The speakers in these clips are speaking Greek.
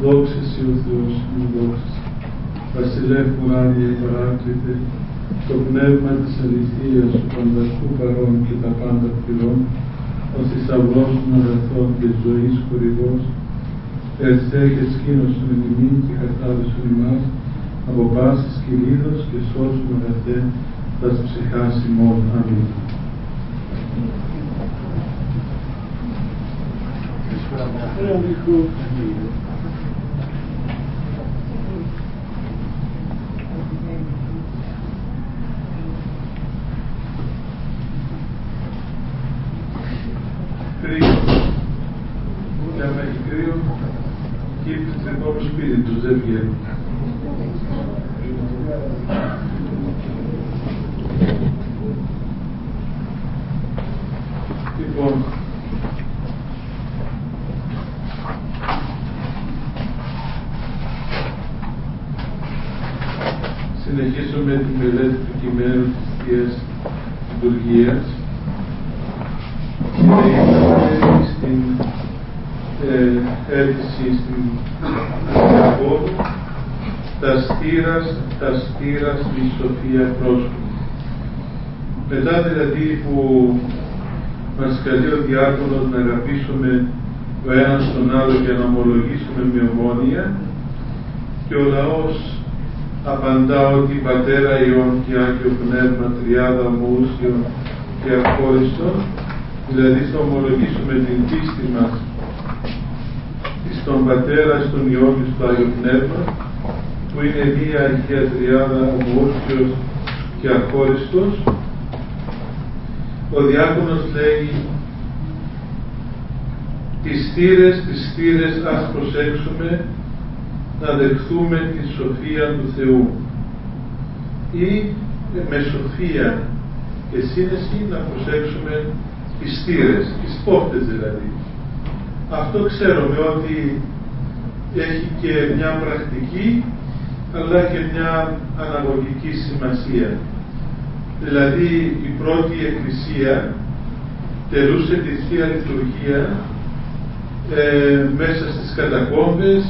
δόξα Συ ο Θεός μου δόξα. Βασιλεύ ουράνιε παράκλητε, το πνεύμα της αληθείας του πανταχού παρών και τα πάντα πληρών, ο θησαυρός των αγαθών και ζωής χορηγός, ερθέ και σκήνωσον εν ημίν και καθάρισον ημάς από πάσης κυλίδος και σώσον αγαθέ τας ψυχάς ημών. Αμήν. Κρύο. Για να έχει κρύο, κοίταξε στην επόμενο σπίτι τους, δεν βγαίνουν. Λοιπόν, συνεχίσουμε τη μελέτη του κειμένου της Θείας Λειτουργίας και είμαστε στην αίτηση στην Απόλου τα στήρας τη σοφία πρόσωπη. Μετά δηλαδή που μας καλεί ο διάκονος να αγαπήσουμε ο ένας τον άλλο και να ομολογήσουμε με ομόνοια και ο λαός απαντά ότι Πατέρα Υιόν και Άγιο Πνεύμα τριάδα ομοούσιον και αχώριστον, δηλαδή θα ομολογήσουμε την πίστη μας στον Πατέρα, στον Υιό και στο Άγιο Πνεύμα, που είναι μία Αγία Τριάδα ομοούσιος και αχώριστος. Ο διάκονος λέει τις θύρες ας προσέξουμε να δεχθούμε τη σοφία του Θεού ή με σοφία και σύνεση να προσέξουμε τις θύρες, τις πόρτες δηλαδή. Αυτό ξέρουμε ότι έχει και μια πρακτική αλλά και μια αναγωγική σημασία. Δηλαδή η πρώτη εκκλησία τελούσε τη Θεία Λειτουργία μέσα στις κατακόμβες,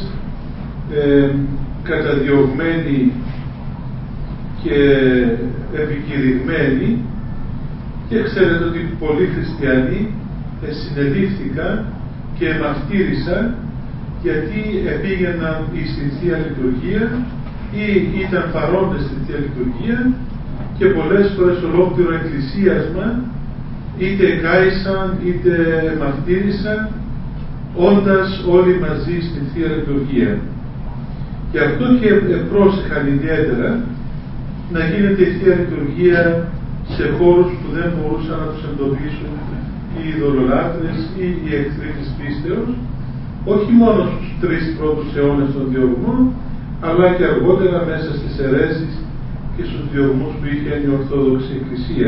καταδιωγμένη και επικηρυγμένη, και ξέρετε ότι πολλοί χριστιανοί συνελήφθηκαν και μαρτύρησαν γιατί επήγαιναν στη Θεία Λειτουργία ή ήταν παρόντες στη Θεία Λειτουργία και πολλές φορές ολόκληρο εκκλησίασμα είτε κάησαν είτε μαρτύρησαν όντας όλοι μαζί στη Θεία Λειτουργία. Γι' αυτό και πρόσεχαν ιδιαίτερα να γίνεται η Θεία Λειτουργία σε χώρους που δεν μπορούσαν να τους εντοπίσουν οι ειδωλολάτρες ή οι εχθροί της πίστεως, όχι μόνο στους 3 πρώτους αιώνες των διωγμών, αλλά και αργότερα μέσα στις αιρέσεις και στους διωγμούς που είχε η Ορθόδοξη Εκκλησία.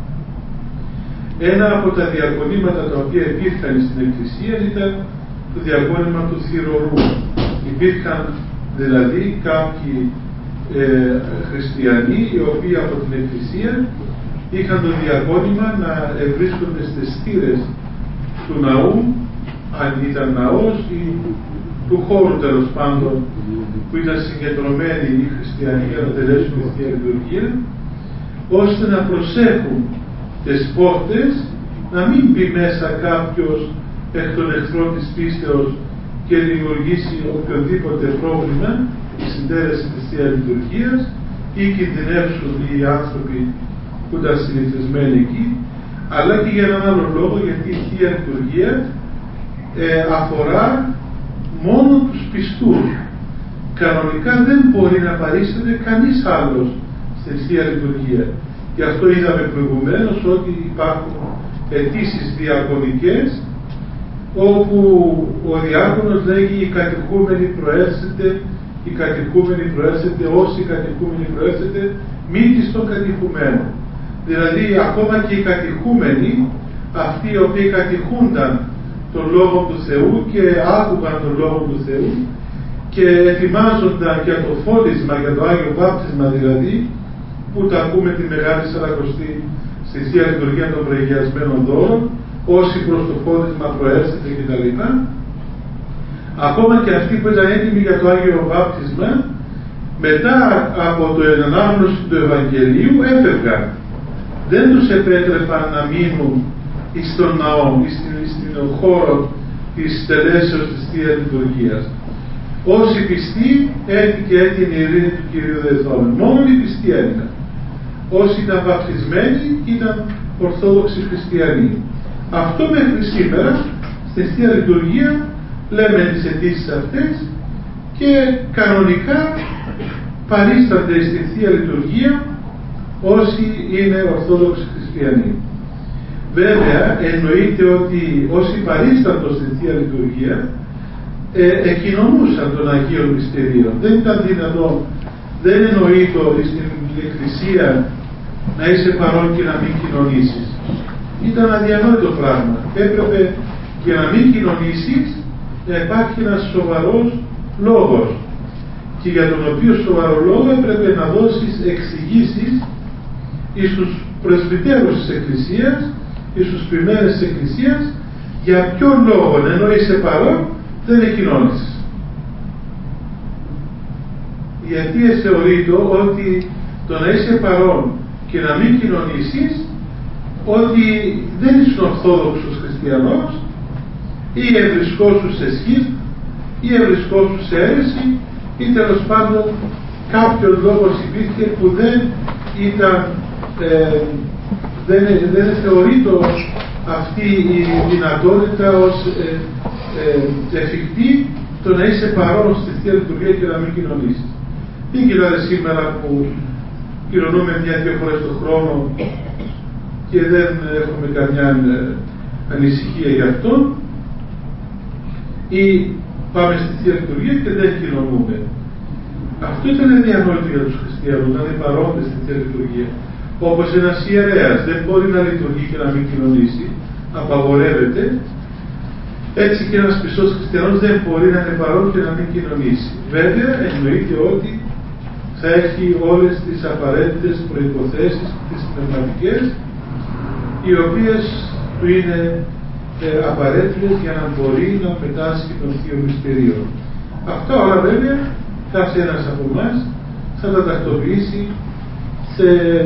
Ένα από τα διακονήματα τα οποία υπήρχαν στην Εκκλησία ήταν το διακόνημα του θυρωρού. Υπήρχαν δηλαδή κάποιοι χριστιανοί οι οποίοι από την Εκκλησία είχαν το διακόνημα να βρίσκονται στις θύρες του ναού, αν ήταν ναός ή του χώρου τέλος πάντων που ήταν συγκεντρωμένοι οι χριστιανοί για να τελέσουν τη Θεία Λειτουργία, ώστε να προσέχουν τις πόρτες, να μην μπει μέσα κάποιος εκ των εχθρών της πίστεως και δημιουργήσει οποιοδήποτε πρόβλημα η συντέλεση της Θεία Λειτουργίας ή κινδυνεύσουν οι άνθρωποι που ήταν συνηθισμένοι εκεί, αλλά και για έναν άλλο λόγο, γιατί η Θεία Λειτουργία αφορά μόνο τους πιστούς. Κανονικά δεν μπορεί να παρίσταται κανείς άλλος στη Θεία Λειτουργία. Γι' αυτό είδαμε προηγουμένως ότι υπάρχουν αιτήσεις διακονικές όπου ο διάκονος λέγει η κατοικούμενη προέρχεται, όσοι κατοικούμενοι προέρχεται μήτης των κατοικουμένων. Δηλαδή ακόμα και οι κατοικούμενοι, αυτοί οι οποίοι κατοικούνταν τον Λόγο του Θεού και άκουγαν τον Λόγο του Θεού και ετοιμάζονταν για το φώτισμα, για το Άγιο Βάπτισμα δηλαδή, που τα ακούμε τη Μεγάλη Σαρακοστή στη Θεία Λειτουργία των Προηγιασμένων Δώρων, όσοι προς το φώτισμα προέρχεται κτλ. Ακόμα και αυτοί που ήταν έτοιμοι για το Άγιο Βάπτισμα, μετά από το ανάγνωση του Ευαγγελίου έφευγαν. Δεν τους επέτρεπαν να μείνουν στον ναό ή στην χώρο της τελέσεως της Θείας Λειτουργίας. Όσοι πιστοί και έτεινε η ειρήνη του Κυρίου Δεθόμενου. Μόνο οι πιστοί έμειναν. Όσοι ήταν βαπτισμένοι ήταν Ορθόδοξοι Χριστιανοί. Αυτό μέχρι σήμερα στη Θεία Λειτουργία λέμε τις αιτήσεις αυτές και κανονικά παρίστανται στη Θεία Λειτουργία όσοι είναι Ορθόδοξοι Χριστιανοί. Βέβαια εννοείται ότι όσοι παρίσταντο στη Θεία Λειτουργία εκκοινωνούσαν των Αγίων Μυστηρίων. Δεν ήταν δυνατόν, δεν εννοείται στην Εκκλησία να είσαι παρόν και να μην κοινωνήσεις. Ήταν αδιανόητο πράγμα. Έπρεπε για να μην κοινωνήσεις να υπάρχει ένας σοβαρός λόγος, και για τον οποίο σοβαρό λόγο έπρεπε να δώσεις εξηγήσεις εις τους πρεσβυτέρους της Εκκλησίας, εις τους ποιμένες της Εκκλησίας, για ποιο λόγο ενώ είσαι παρόν δεν εκκοινώνησες. Γιατί θεωρείται ότι το να είσαι παρόν και να μην κοινωνήσεις, ότι δεν είσαι Ορθόδοξος Χριστιανός, ή ευρισκόσου σε σχίσμα, ή ευρισκόσου σε αίρεση, ή τέλος πάντων κάποιος λόγος υπήρχε που δεν ήταν, δεν θεωρείται αυτή η δυνατότητα ως εφικτή, το να είσαι παρόν στη Θεία Λειτουργία και να μην κοινωνήσεις. Μην κοιτάτε σήμερα που κοινωνούμε 1-2 φορές το χρόνο και δεν έχουμε καμιά ανησυχία γι' αυτό, ή πάμε στη Θεία Λειτουργία και δεν κοινωνούμε. Αυτό ήταν διανόητο για τους χριστιανούς, να είναι παρόντες στη Θεία Λειτουργία. Όπως ένας ιερέας δεν μπορεί να λειτουργεί και να μην κοινωνήσει, απαγορεύεται, έτσι και ένας πιστός χριστιανός δεν μπορεί να είναι παρόν και να μην κοινωνήσει. Βέβαια εννοείται ότι θα έχει όλες τις απαραίτητες προϋποθέσεις, τις πνευματικές, οι οποίες του είναι απαραίτητες για να μπορεί να πετάσχει των Θείων Μυστηρίων. Αυτά όλα βέβαια κάθε ένας από εμάς θα τα τακτοποιήσει σε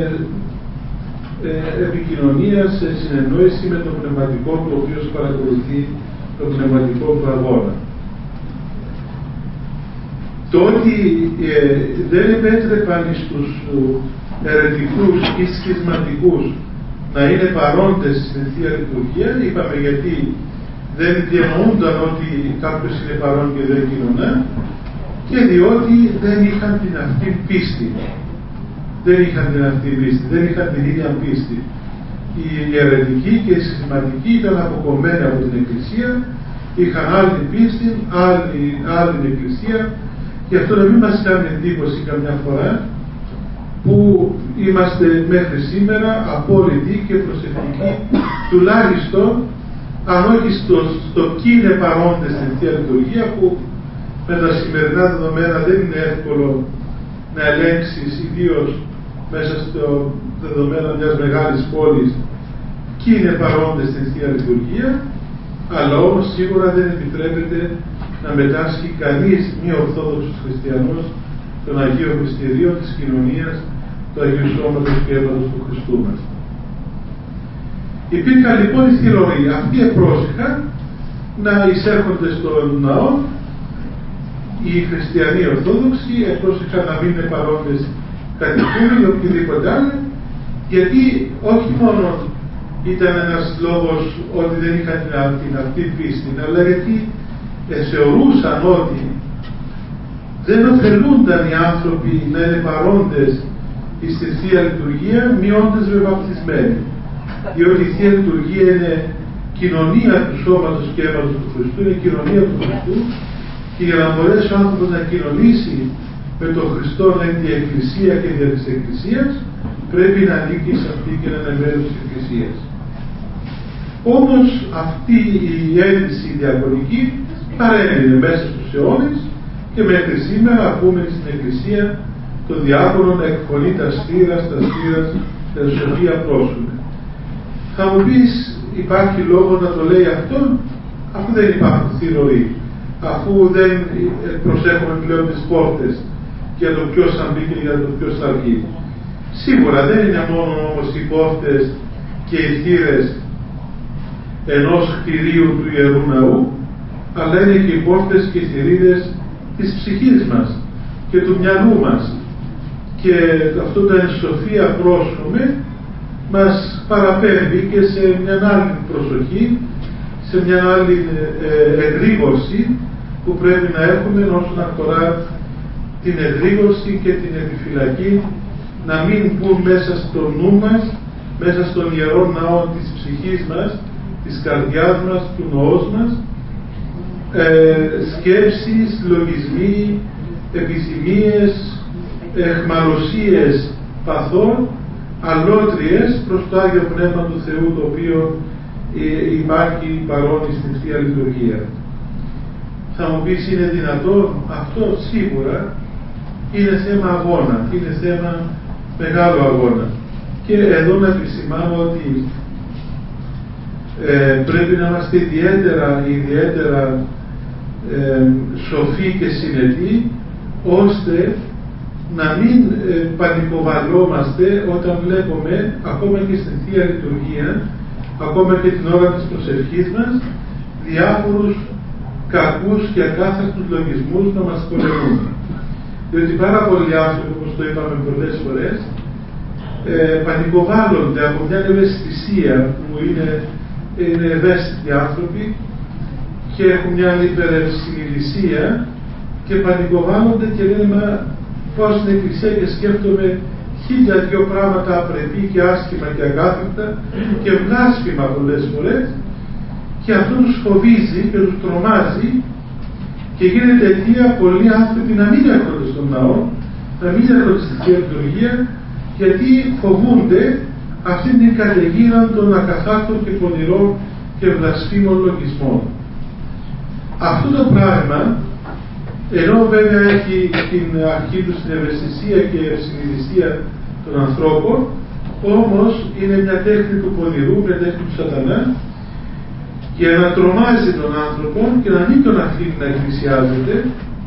επικοινωνία, σε συνεννόηση με τον πνευματικό του, ο οποίος παρακολουθεί τον πνευματικό του αγώνα. Το ότι δεν επέτρεπαν στους αιρετικούς ή σχισματικούς να είναι παρόντες στην Θεία Λειτουργία, είπαμε γιατί δεν διανοούνταν ότι κάποιος είναι παρόν και δεν κοινωνά, και διότι δεν είχαν την αυτή πίστη. Δεν είχαν την αυτή πίστη, δεν είχαν την ίδια πίστη. Οι αιρετικοί και οι σχισματικοί ήταν αποκομμένοι από την Εκκλησία, είχαν άλλη πίστη, άλλη Εκκλησία, και αυτό να μην μας κάνει εντύπωση καμιά φορά που είμαστε μέχρι σήμερα απόλυτοι και προσεκτικοί, τουλάχιστον αν όχι στο κίνε παρόντες στην Θεία Λειτουργία, που με τα σημερινά δεδομένα δεν είναι εύκολο να ελέγξεις, ιδίως μέσα στο δεδομένο μιας μεγάλης πόλης, και είναι παρόντες στην Θεία Λειτουργία, αλλά όμως σίγουρα δεν επιτρέπεται να μετάσχει κανείς μη Ορθόδοξος Χριστιανός των Αγίων Μυστηρίων της κοινωνίας του Αγίου Σώματος και Αίματος του Χριστού μας. Υπήρχαν λοιπόν οι θηροροί. Αυτοί επρόσεχαν να εισέρχονται στον ναό, οι χριστιανοί Ορθόδοξοι επρόσεχαν να μην είναι παρόντες κατοικούμενοι ή οποιοδήποτε άλλο, γιατί όχι μόνο ήταν ένας λόγος ότι δεν είχαν την αυτή πίστη, αλλά γιατί θεωρούσαν ότι δεν ωφελούνταν οι άνθρωποι να είναι παρόντες στη Θεία Λειτουργία μειώντας με βαπτισμένοι. Διότι η Θεία Λειτουργία είναι κοινωνία του σώματος και αίματος του Χριστού, είναι κοινωνία του Χριστού, και για να μπορέσει ο άνθρωπος να κοινωνήσει με τον Χριστό, να είναι η Εκκλησία και δια της Εκκλησίας, πρέπει να ανήκει σε αυτή και να είναι μέρος της Εκκλησίας. Όμως αυτή η αίτηση διακονική παρέμεινε μέσα στους αιώνες και μέχρι σήμερα ακούμε στην Εκκλησία το διάκονο να εκφωνεί τα στήρας, τα σοφία πρόσωπα. Θα μου πεις, υπάρχει λόγο να το λέει αυτό, αφού δεν υπάρχουν θηροροί. αφού δεν προσέχουμε πλέον τις πόρτες για το ποιος θα μπει και για το ποιος θα βγει. Σίγουρα δεν είναι μόνο όμως οι πόρτες και οι θύρες ενός κτηρίου του Ιερού Ναού, αλλά είναι και οι πόρτες και οι θηρίδες της ψυχής μας και του μυαλού μας. Και αυτό το εν σοφία πρόσχομαι μας παραπέμπει και σε μια άλλη προσοχή, σε μια άλλη εγρήγορση που πρέπει να έχουμε όσον αφορά την εγρήγορση και την επιφυλακή, να μην μπουν μέσα στο νου μας, μέσα στον Ιερό Ναό της ψυχής μας, της καρδιάς μας, του νοός μας, σκέψεις, λογισμοί, επιθυμίες, εχμαλωσίες παθών, αλότριες προς το Άγιο Πνεύμα του Θεού, το οποίο υπάρχει παρόν στην Θεία Λειτουργία. Θα μου πεις, είναι δυνατόν? Αυτό σίγουρα είναι θέμα αγώνα, είναι θέμα μεγάλο αγώνα. Και εδώ να επισημάνω ότι πρέπει να είμαστε ιδιαίτερα σοφοί και συνετοί, ώστε να μην πανικοβαλόμαστε όταν βλέπουμε ακόμα και στην Θεία Λειτουργία, ακόμα και την ώρα της προσευχής μας, διάφορους κακούς και ακάθαρτους λογισμούς να μας πολεμούν. Διότι πάρα πολλοί άνθρωποι, όπως το είπαμε πολλές φορές, πανικοβάλλονται από μια ευαισθησία που είναι ευαίσθητοι άνθρωποι και έχουν μια υπερευσυνειδησία και πανικοβάλλονται και λένε, μα πάω στην εκκλησία και σκέφτομαι 1002 πράγματα απρεπή και άσχημα και ακάθαρτα και βλάσφημα πολλές φορές, και αυτό τους φοβίζει και τους τρομάζει και γίνεται αιτία πολλοί άνθρωποι να μην έρχονται στον ναό, να μην έρχονται στη Θεία Λειτουργία, γιατί φοβούνται αυτή την καταιγίδα των ακαθάρτων και πονηρών και βλασφήμων λογισμών. Αυτό το πράγμα, ενώ βέβαια έχει την αρχή του στην ευαισθησία και ευσυνειδησία των ανθρώπων, όμως είναι μια τέχνη του πονηρού, μια τέχνη του σατανά, για να τρομάζει τον άνθρωπο και να μην τον αφήνει να εκκλησιάζεται,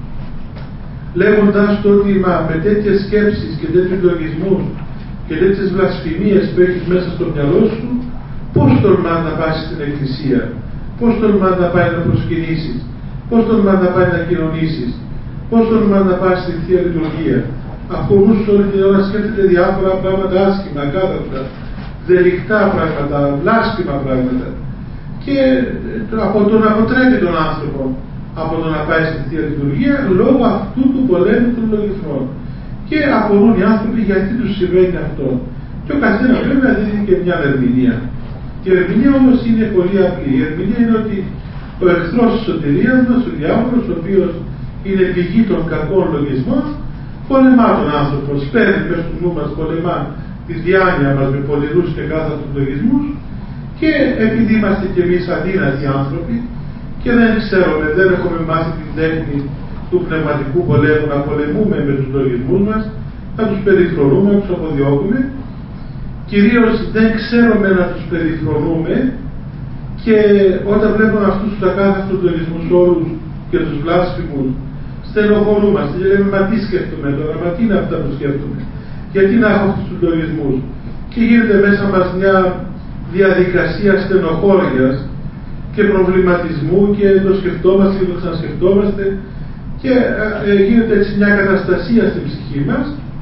λέγοντας το ότι με τέτοιες σκέψεις και τέτοιους λογισμούς και τέτοιες βλασφημίες που έχεις μέσα στο μυαλό σου, πώς τολμάς να πας στην εκκλησία, πώς τολμάς να πάει να προσκυνήσεις, πώς τολμάς να πάει να κοινωνήσεις, πώς τολμάς να πας στη Θεία Λειτουργία, αφού ο νους όλη την ώρα σκέφτεται διάφορα πράγματα άσχημα, ακάθαρτα, δελικτά πράγματα, βλάσφημα πράγματα, και από το να αποτρέπει τον άνθρωπο από το να πάει στη Θεία Λειτουργία λόγω αυτού του πολέμου των λογισμών. Και απορούν οι άνθρωποι γιατί τους συμβαίνει αυτό. Και ο καθένας βέβαια δίνει και μια ερμηνεία. Και η ερμηνεία όμως είναι πολύ απλή. Η ερμηνεία είναι ότι ο εχθρός της σωτηρίας μας, ο διάβολος, ο οποίος είναι πηγή των κακών λογισμών, πολεμά τον άνθρωπο, σπέρνει μέσα του νου μας, πολεμά τη διάνοια μας με πονηρούς και κάθαρτους λογισμούς, και επειδή είμαστε κι εμείς αδύνατοι άνθρωποι και δεν ξέρουμε, δεν έχουμε μάθει την τέχνη του πνευματικού πολέμου να πολεμούμε με τους λογισμούς μας, θα τους περιφρονούμε, να τους αποδιώκουμε. Κυρίως δεν ξέρουμε να τους περιφρονούμε, και όταν βλέπουμε αυτούς τους ακάθαρτους λογισμούς όλους και τους βλάσφημους, στενοχωρούμαστε και λέμε, μα τι σκέφτομαι τώρα, μα τι είναι αυτά που σκέφτομαι, γιατί να έχω αυτούς τους λογισμούς, και γίνεται μέσα μας μια διαδικασία στενοχώριας και προβληματισμού και το σκεφτόμαστε και το ξανασκεφτόμαστε, και γίνεται έτσι μια καταστασία στην ψυχή μας.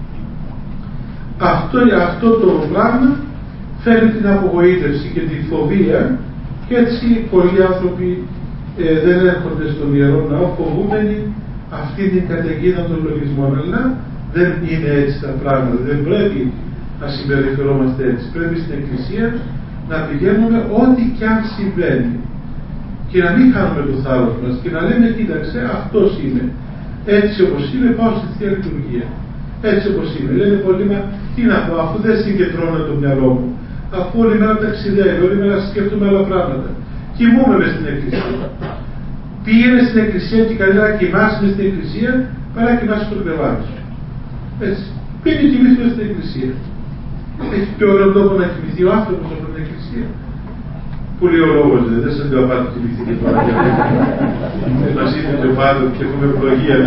Αυτό το πράγμα φέρνει την απογοήτευση και την φοβία, και έτσι πολλοί άνθρωποι δεν έρχονται στον Ιερό Ναό φοβούμενοι αυτή την καταιγίδα των λογισμών. Αλλά δεν είναι έτσι τα πράγματα, δεν πρέπει να συμπεριφερόμαστε έτσι. Πρέπει στην Εκκλησία να πηγαίνουμε ό,τι κι αν συμβαίνει και να μην χάνουμε το θάρρος μας και να λέμε, κοίταξε, αυτός είμαι, έτσι όπως είμαι πάω στη Θεία Λειτουργία, έτσι όπως είμαι. Λένε πολλοί, μα τι να πω, αφού δεν συγκεντρώνω το μυαλό μου, αφού όλη μέρα ταξιδεύω, όλη μέρα σκέφτομαι άλλα πράγματα, κοιμούμαι μες στην Εκκλησία. Πήγαινε στην Εκκλησία και καλύτερα κοιμάσαι μες στην Εκκλησία παρά κοιμάσαι στο κρεβάτι σου. Έτσι. Πήγαινε και κοιμήσαι μες στην Εκκλησία. Έχει πιο ωραίο τόπο να κοιμηθεί ο άνθρωπος από την Εκκλησία. που λέει ο λόγος, δεν σας λέω πάτε κοιμηθείτε τώρα και μας είπε και πάτε και έχουμε ευλογία.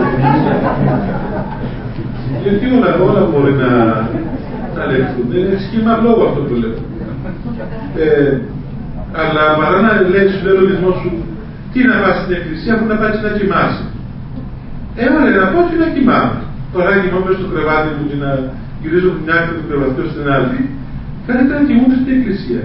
Γιατί όλα μπορεί να λεχθούν. Είναι σχήμα λόγου αυτό που λέω. Αλλά παρά να λέει σου λέει ο λογισμός σου τι να πας στην εκκλησία αφού να πας να κοιμάσαι. Έβαλε να πω και να κοιμάμαι. Τώρα κοιμάμαι στο κρεβάτι μου και να γυρίζω την άκρη του κρεβατιού στην άλλη, καλύτερα να κοιμούνται στην εκκλησία.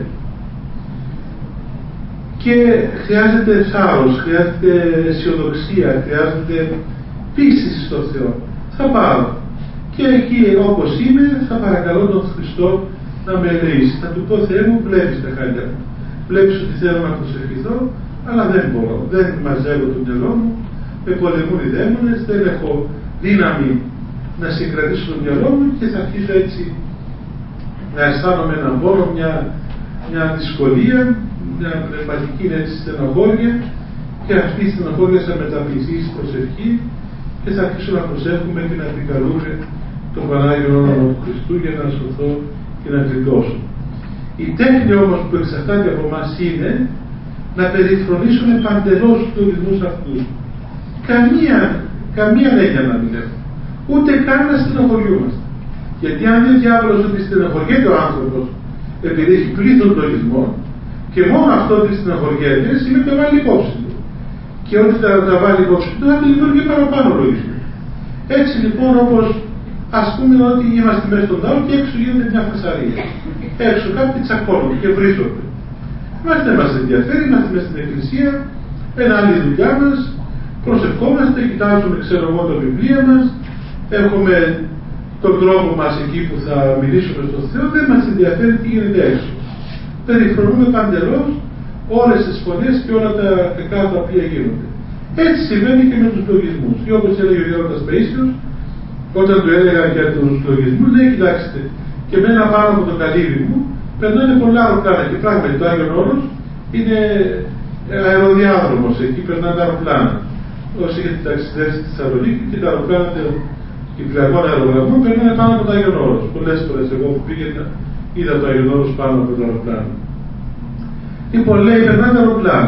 Και χρειάζεται θάρρος, χρειάζεται αισιοδοξία, χρειάζεται πίστη στο Θεό. Θα πάω. Και εκεί όπως είμαι θα παρακαλώ τον Χριστό να με ελεήσει. Θα του πω Θεέ μου, βλέπεις τα χάλια μου. Βλέπεις ότι θέλω να προσευχηθώ, αλλά δεν μπορώ. Δεν μαζεύω το μυαλό μου, με πολεμούν οι δαίμονες, δεν έχω δύναμη να συγκρατήσω το μυαλό μου και θα αρχίσω έτσι να αισθάνομαι έναν πόνο, μια δυσκολία, μια πνευματική έτσι στενοχώρια και αυτή η στενοχώρια θα μεταπληθεί στην προσευχή και θα αρχίσω να προσεύχουμε και να επικαλούμε τον Πανάγιο όνομα του Χριστού για να σωθώ και να γλιτώσω. Η τέχνη όμως που εξαρτάται από εμάς είναι να περιφρονήσουμε παντελώς τους λογισμούς αυτούς. Καμία έννοια να μην έχουμε. Ούτε καν να στενοχωριούμαστε. Γιατί αν είναι διάβολος ότι στενοχωριέται ο άνθρωπος επειδή έχει πλήθος λογισμών και μόνο αυτό ότι στενοχωριέται σημαίνει ότι τα βάλει υπόψη του. Και ότι τα βάλει υπόψη του θα λειτουργεί παραπάνω λογισμό. Έτσι λοιπόν όπως ας πούμε ότι είμαστε μέσα στον τάο και έξω γίνεται μια φασαρία. Έξω κάποιοι τσακώνονται και βρίζονται. Μας δεν μας ενδιαφέρει, είμαστε μέσα στην εκκλησία, ένα άλλη δουλειά μας, προσευχόμαστε, κοιτάζουμε ξέρω εγώ τα βιβλία μας, έχουμε τον τρόπο μας εκεί που θα μιλήσουμε στον Θεό, δεν μας ενδιαφέρει τι γίνεται έξω. Περιφρονούμε παντελώς όλες τις φωνές και όλα τα κακά τα οποία γίνονται. Έτσι συμβαίνει και με τους λογισμούς. Ή όπως έλεγε ο Γέροντας Παΐσιος, όταν του έλεγα για τους λογισμούς, λέει κοιτάξτε, και εμένα πάνω από το καλύβι μου περνάνε πολλά αεροπλάνα και πράγματι το Άγιον Όρος είναι αεροδιάδρομος, εκεί περνάνε τα αεροπλάνα. Όσοι έχετε ταξιδέψει στη Θεσσαλονίκη και τα αεροπλάνα των Κυπριακών αερογραμμών περνάνε πάνω από το Άγιον Όρος. Πολλές φορές εγώ που πήγαινα είδα το Άγιον Όρος πάνω από το αεροπλάνο. Λοιπόν, λέει περνάνε τα αεροπλάνα.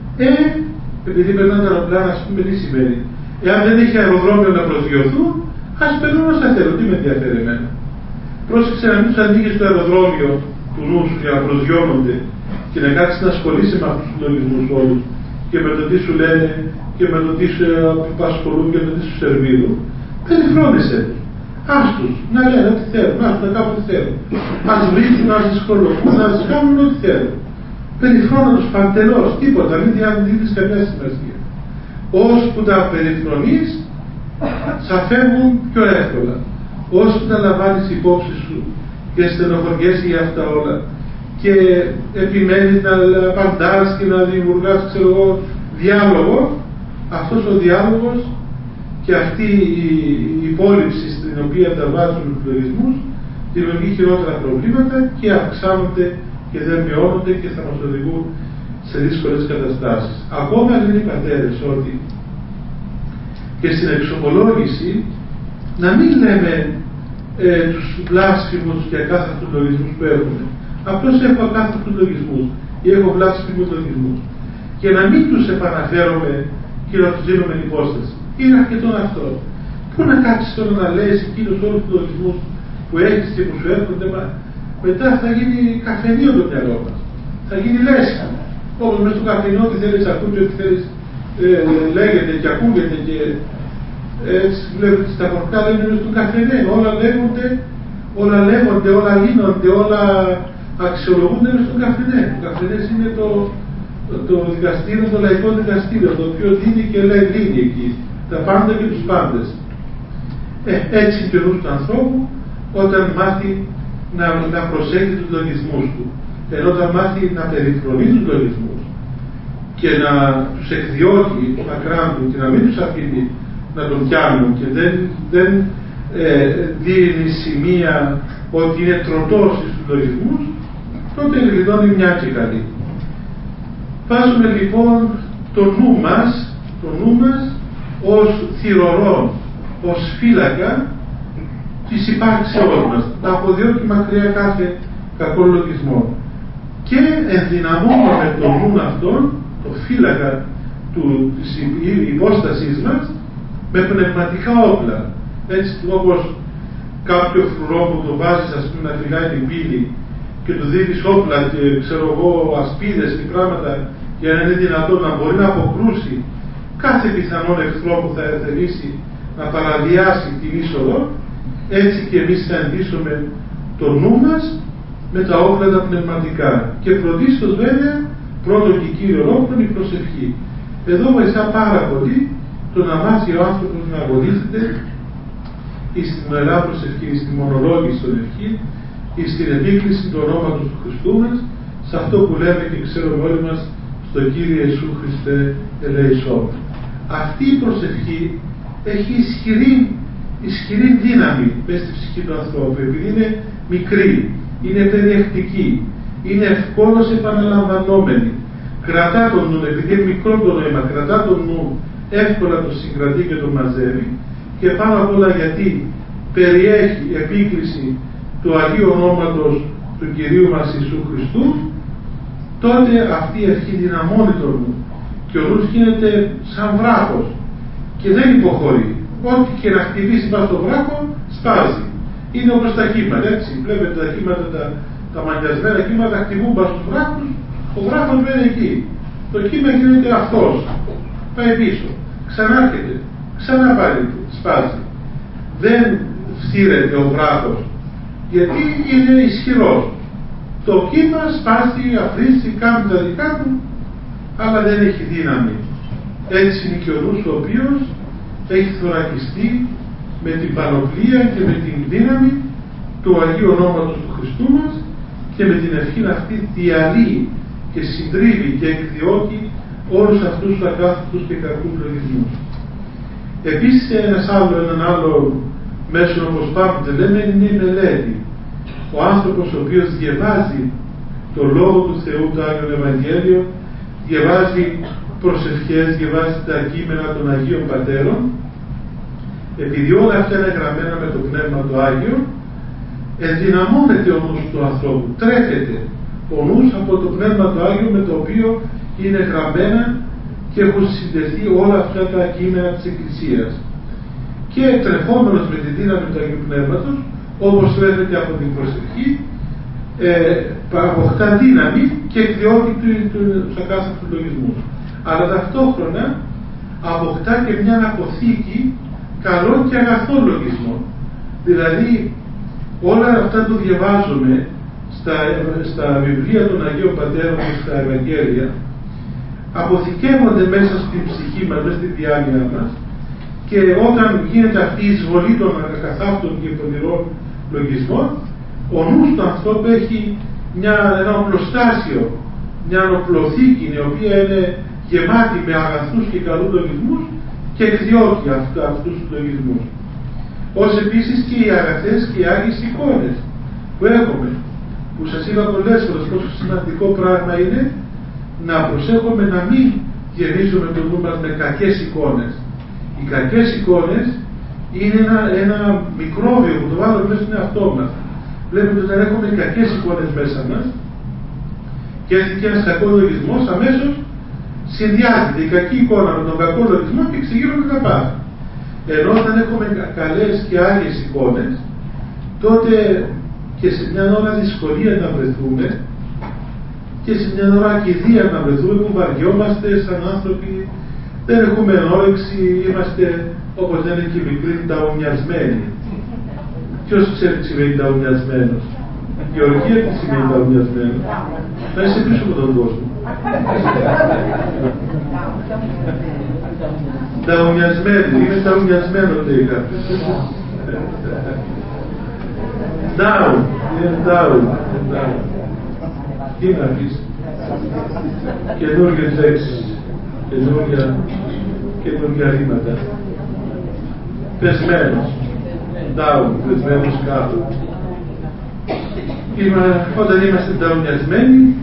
Επειδή περνάνε τα αεροπλάνα, ας πούμε, τι σημαίνει. Εάν δεν έχει αεροδρόμιο να προσγειωθούν, ας περνούν όσα θέλουν. Τι με ενδιαφέρει εμένα. Πρόσεξε να μην τους ανοίγεις το αεροδρόμιο του νου σου για να προσγειώνονται και να κάτσεις να ασχολείσαι με αυτούς τους λογισμούς όλους και με το τι σου λένε και με το τι σου απασχολούν και με το τι σου σερβίρουν. Περιφρόνησέ τους. Ας τους να λένε ό,τι θέλουν, ας τους να κάνουν ό,τι θέλουν. Ας βρίσκουν, ας δυσκολοποιούν, ας κάνουν ό,τι θέλουν. Περιφρόνα τους παντελώς, τίποτα, μην δίνεις καμιά σημασία. Ώσπου τα περιφρονείς, θα φεύγουν πιο εύκολα. Ώσπου τα λαμβάνεις υπόψη σου και στενοχωριέσαι για αυτά όλα και επιμένεις να απαντάς και να δημιουργάς, ξέρω εγώ, διάλογο, αυτός ο διάλογος και αυτή η υπόλοιψη στην οποία τα βάζουν τους λογισμούς δημιουργεί χειρότερα προβλήματα και αυξάνονται και δεν μειώνονται και θα μας οδηγούν σε δύσκολες καταστάσεις. Ακόμα λένε οι πατέρες ότι και στην εξομολόγηση να μην λέμε τους βλάσφημους και ακάθαρτους λογισμούς που έχουμε. Απλώς έχω ακάθαρτους λογισμούς ή έχω βλάσφημους λογισμούς. Και να μην τους επαναφέρομαι και να τους δίνουμε υπόσταση. Είναι αρκετό αυτό. Πού να κάτσεις τώρα να λες εκείνους όλους τους λογισμούς που έχεις και που σου έρχονται, μετά θα γίνει καφενείο το μυαλό μας. Θα γίνει λέσχη. Όπως μες στο καφενείο, ό,τι θέλεις ακούγεται, ό,τι θέλεις λέγεται και ακούγεται και έτσι βλέπετε στα χωρικά λένε μες στον καφενέ. Όλα λέγονται, όλα λύνονται, όλα αξιολογούνται μες στον καφενέ. Ο καφενές είναι το δικαστήριο, το λαϊκό δικαστήριο, το οποίο δίνει και λύνει εκεί τα πάντα και τους πάντες. Έτσι και ο νους του ανθρώπου όταν μάθει να προσέχει τους λογισμούς του, ενώ όταν μάθει να περιφρονεί τους λογισμούς και να τους εκδιώκει μακράν του και να μην τους αφήνει να τον πιάνουν και δεν δίνει σημεία ότι είναι τροτός στους λογισμούς, τότε γλιτώνει μια και καλή. Βάζουμε λοιπόν το νου μας ως θυρωρό, ως φύλακα της υπάρξεώς μας, να αποδιώκει μακριά κάθε κακό λογισμό. και ενδυναμώνουμε τον νου αυτόν, το φύλακα της υπόστασής μας, με πνευματικά όπλα. Έτσι όπως κάποιο φρουρό που το βάζεις, ας πούμε, να φυλάει την πύλη και του δίνεις όπλα και ξέρω εγώ ασπίδες και πράγματα για να είναι δυνατόν να μπορεί να αποκρούσει κάθε πιθανόν εχθρό που θα θελήσει να παραδιάσει την είσοδο, έτσι και εμείς θα εντύσσουμε το νου μας με τα όπλα τα πνευματικά. Και πρωτίστως βέβαια, πρώτο και κύριο όπλο, η προσευχή. Εδώ βοηθά πάρα πολύ το να μάθει ο άνθρωπος να αγωνίζεται στην ωραία προσευχή, στη μονολόγηση των ευχή, στην επίκληση του ονόματος του Χριστού μας, σε αυτό που λέμε και ξέρουμε όλοι μας, στο Κύριε Ιησού Χριστέ ελέησόν. Αυτή η προσευχή έχει ισχυρή δύναμη μέσα στη ψυχή του ανθρώπου, επειδή είναι μικρή, είναι περιεκτική, είναι ευκόλως επαναλαμβανόμενη, κρατά τον νου, επειδή είναι μικρό το νόημα, κρατά τον νου, εύκολα το συγκρατεί και το μαζεύει, και πάνω απ' όλα γιατί περιέχει επίκληση του Αγίου Ονόματος του Κυρίου μας Ιησού Χριστού, τότε αυτή η ευχή δυναμώνει τον νου και ο νους γίνεται σαν βράχος και δεν υποχωρεί. Ό,τι και να χτυπήσει πάνω στο βράχο σπάζει. Είναι όπως τα κύματα, έτσι. Βλέπετε τα κύματα, τα μαγιασμένα κύματα χτυπούν πάνω στους βράχους, ο βράχος μένει εκεί. Το κύμα γίνεται αυτός, πάει πίσω, ξανάρχεται, ξανά πάλι σπάζει. Δεν φθήρεται ο βράχος, γιατί είναι ισχυρός. Το κύμα σπάζει, αφρίζει, κάνει τα δικά του, αλλά δεν έχει δύναμη. Έτσι είναι και ο νους ο οποίος έχει θωρακιστεί με την πανοπλία και με την δύναμη του Αγίου Ονόματος του Χριστού μας και με την ευχή αυτή διαλύει και συντρίβει και εκδιώκει όλους αυτούς τους ακάθαρτους και κακούς λογισμούς. Επίσης έναν άλλο μέσο, όπως πάντοτε λέμε, είναι η μελέτη. Ο άνθρωπος ο οποίος διαβάζει το Λόγο του Θεού, το Άγιο Ευαγγέλιο, διαβάζει προσευχές, διαβάζει τα κείμενα των Αγίων Πατέρων, επειδή όλα αυτά είναι γραμμένα με το Πνεύμα το Άγιο, ενδυναμώνεται ο νους του ανθρώπου, τρέφεται ο νους από το Πνεύμα το Άγιο με το οποίο είναι γραμμένα και έχουν συνδεθεί όλα αυτά τα κείμενα της Εκκλησίας. Και τρεφόμενος με τη δύναμη του Αγίου Πνεύματος, όπως τρέφεται από την προσευχή, αποκτά δύναμη και εκδιώκει τους ακάθαρτους λογισμούς. Αλλά ταυτόχρονα αποκτά και μια αποθήκη καλών και αγαθών λογισμών. Δηλαδή όλα αυτά που διαβάζουμε στα βιβλία των Αγίων Πατέρων και στα Ευαγγέλια αποθηκεύονται μέσα στην ψυχή μας, μέσα στη διάνοια μας, και όταν γίνεται αυτή η εισβολή των ακαθάρτων και πονηρών λογισμών, ο νους του ανθρώπου έχει ένα οπλοστάσιο, μια οπλοθήκη η οποία είναι γεμάτη με αγαθούς και καλούς λογισμούς και εκδιώκει αυτούς τους λογισμούς. Ως επίσης και οι αγαθές και οι άγιες εικόνες που έχουμε, που σας είπα πολλές φορές πόσο σημαντικό πράγμα είναι να προσέχουμε να μην γεμίζουμε το νου μας με κακές εικόνες. Οι κακές εικόνες είναι ένα μικρόβιο που το βάλουμε μέσα στον εαυτό μας. Βλέπετε όταν έχουμε κακές εικόνες μέσα μας και έρθει και ένας κακός λογισμός, αμέσως συνδυάζεται η κακή εικόνα με τον κακό λογισμό και εξηγείρονται τα πάντα. Ενώ όταν έχουμε καλές και άγιες εικόνες, τότε και σε μια ώρα δυσκολία να βρεθούμε και σε μια ώρα κηδεία να βρεθούμε που βαριόμαστε σαν άνθρωποι, δεν έχουμε όρεξη, είμαστε, όπως λένε και οι μικροί, ταουνιασμένοι. Ποιος ξέρει τι σημαίνει ταουνιασμένος? Γεωργία, τι σημαίνει ταουνιασμένος? Να είσαι πίσω από τον κόσμο. Ταουνιασμένοι, είναι ταουνιασμένο λέει κάποιος. Down, είναι down. Τι να πεις? Καινούργιες λέξεις, καινούργια ρήματα. Πεσμένος, down, πεσμένος κάτω. Όταν είμαστε νταουνιασμένοι,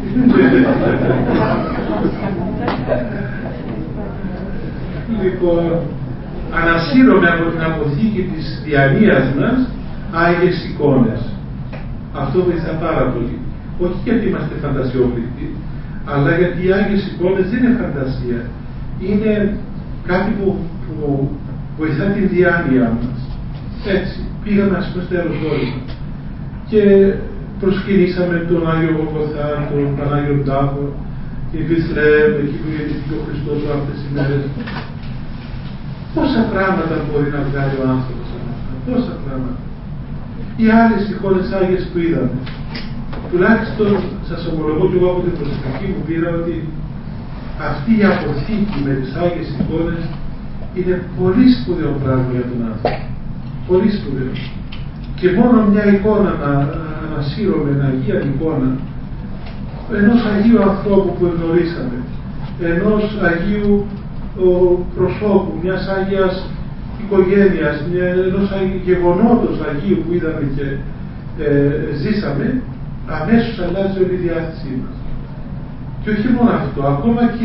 λοιπόν, ανασύρωμε από την αποθήκη της διανοίας μας άγιες εικόνες. Αυτό βοηθά πάρα πολύ. όχι γιατί είμαστε φαντασιόπληκτοι, αλλά γιατί οι Άγιες εικόνες δεν είναι φαντασία. Είναι κάτι που βοηθά την διάνοια μας. Έτσι, πήγαμε ας πούμε στο Ιεροσόλυμα και προσκυνήσαμε τον Άγιο Γολγοθά, τον Πανάγιο Τάφο, την Βιθλεέμ, εκεί που γεννήθηκε ο Χριστός αυτές τις ημέρες. Πόσα πράγματα μπορεί να βγάλει ο άνθρωπος από αυτά, πόσα πράγματα. Οι άλλες εικόνες Άγιες που είδαμε, τουλάχιστον σας ομολογώ και εγώ από την προσευχή μου πήρα ότι αυτή η αποθήκη με τις Άγιες εικόνες είναι πολύ σπουδαίο πράγμα για τον άνθρωπο. Πολύ σπουδαίο. Και μόνο μια εικόνα να ανασύρωμε, μια Αγία εικόνα ενός Αγίου ανθρώπου που γνωρίσαμε, ενός Αγίου προσώπου, μιας Άγιας οικογένειας, ενός γεγονότος Αγίου που είδαμε και ζήσαμε, αμέσως αλλάζει όλη η διάθεσή μας. Και όχι μόνο αυτό, ακόμα και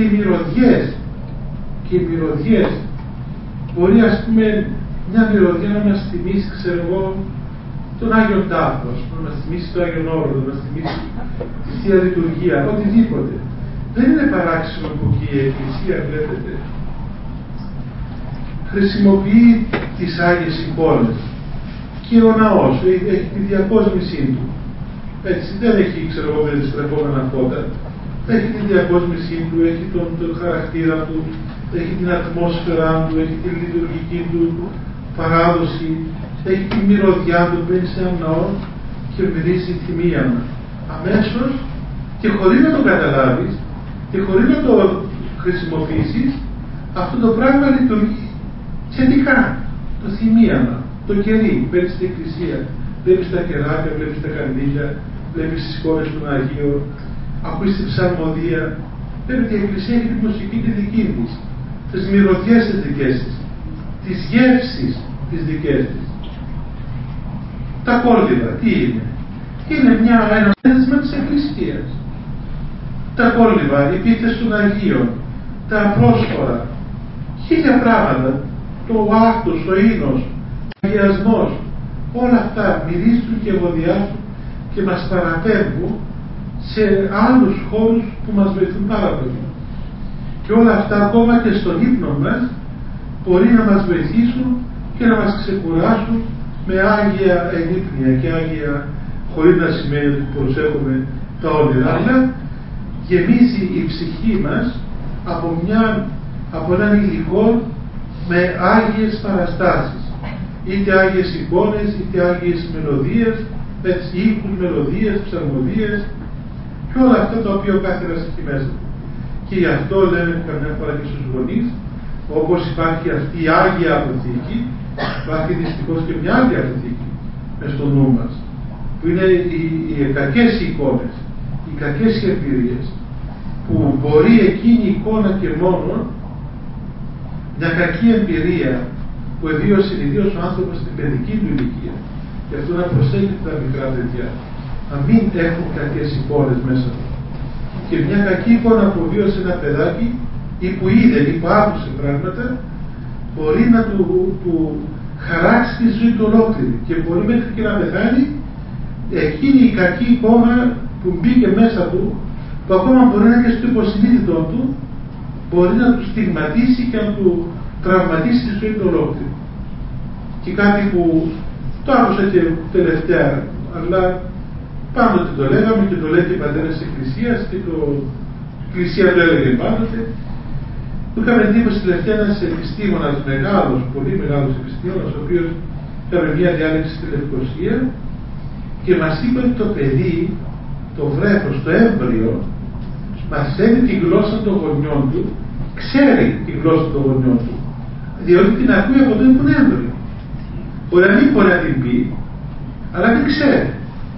οι μυρωδιές, μπορεί ας πούμε μια μυρωδιά να μας θυμίσει, ξέρω εγώ, τον Άγιο Τάφο, να μας θυμίσει το Άγιο Όρδο, να μας θυμίσει τη Θεία Λειτουργία, οτιδήποτε. Δεν είναι παράξενο που και η Εκκλησία, βλέπετε, χρησιμοποιεί τις Άγιες εικόνες. Και ο ναός έχει τη διακόσμησή του. Έτσι, δεν έχει, ξέρω εγώ, περιστρεφόμενα φώτα. Έχει τη διακόσμησή του, έχει τον χαρακτήρα του, έχει την ατμόσφαιρα του, έχει τη λειτουργική του παράδοση, έχει τη μυρωδιά του, μπαίνει σε έναν ναό και μυρίζει τη μία μας. Αμέσως και χωρίς να το καταλάβεις και χωρίς να το χρησιμοποιήσεις, αυτό το πράγμα λειτουργεί θετικά. Το θυμίαμα, το κερί, μπαίνεις στην εκκλησία, βλέπεις τα κεράκια, βλέπεις τα καντήλια, βλέπεις τις εικόνες των Αγίων, ακούεις την ψαλμοδία. Βλέπετε, η εκκλησία έχει τη μουσική τη δική της, τις μυρωδιές τις δικές της, τις γεύσεις τις δικές της. Τα κόλληβα, τι είναι? Είναι ένα ένδεσμα της εκκλησίας. Τα κόλληβα, η επίθεση των Αγίων, τα πρόσφορα, χίλια πράγματα, το άκτος, ο ίνος, ο αγιασμός, όλα αυτά μυρίζουν και ευωδιάζουν και μας παραπέμπουν σε άλλους χώρους που μας βοηθούν πάρα πολύ. Και όλα αυτά ακόμα και στον ύπνο μας μπορεί να μας βοηθήσουν και να μας ξεκουράσουν με άγια ενύπνια και άγια, χωρίς να σημαίνει ότι προσέχουμε τα όνειρα, αλλά γεμίζει η ψυχή μας από έναν υλικό με άγιες παραστάσεις, είτε άγιες εικόνες, είτε άγιες μελωδίες, ήχους, μελωδίες, ψαλμοδίες και όλα αυτά τα οποία ο κάθε ένας έχει μέσα. Και γι' αυτό λέμε καμιά φορά και στους γονείς, όπως υπάρχει αυτή η Άγια Αποθήκη, υπάρχει δυστυχώς και μια Άγια Αποθήκη μες στο νου μας, που είναι οι κακές εικόνες, οι κακές εμπειρίες, που μπορεί εκείνη η εικόνα και μόνο, μια κακή εμπειρία που εβίωσε ιδίως ο άνθρωπος στην παιδική του ηλικία, γι' αυτό να προσέχετε τα μικρά παιδιά, να μην έχουν κακές εικόνες μέσα του. Και μια κακή εικόνα που βίωσε ένα παιδάκι ή που είδε ή που άκουσε πράγματα, μπορεί να του χαράξει τη ζωή του ολόκληρη και μπορεί μέχρι και να πεθάνει εκείνη η κακή εικόνα που μπήκε μέσα του, που ακόμα μπορεί να είναι και στο υποσυνείδητο του, μπορεί να του στιγματίσει και να του τραυματίσει τη ζωή του ολόκληρη. Και κάτι που το άκουσα και τελευταία, αλλά πάντοτε το λέγαμε και το λέει και οι πατέρες της Εκκλησίας και η Εκκλησία το έλεγε πάντοτε. Του είχαμε εντύπωση τελευταία ένας επιστήμονας μεγάλος, πολύ μεγάλος επιστήμονας, ο οποίος είχαμε μια διάλεξη στη Λευκοσία και μας είπε ότι το παιδί, το βρέφος, το έμβριο, μαθαίνει τη γλώσσα των γονιών του, ξέρει τη γλώσσα των γονιών του, διότι την ακούει από τότε που είναι έμβριο. Μπορεί να μην μπορεί να την πει, αλλά την ξέρει.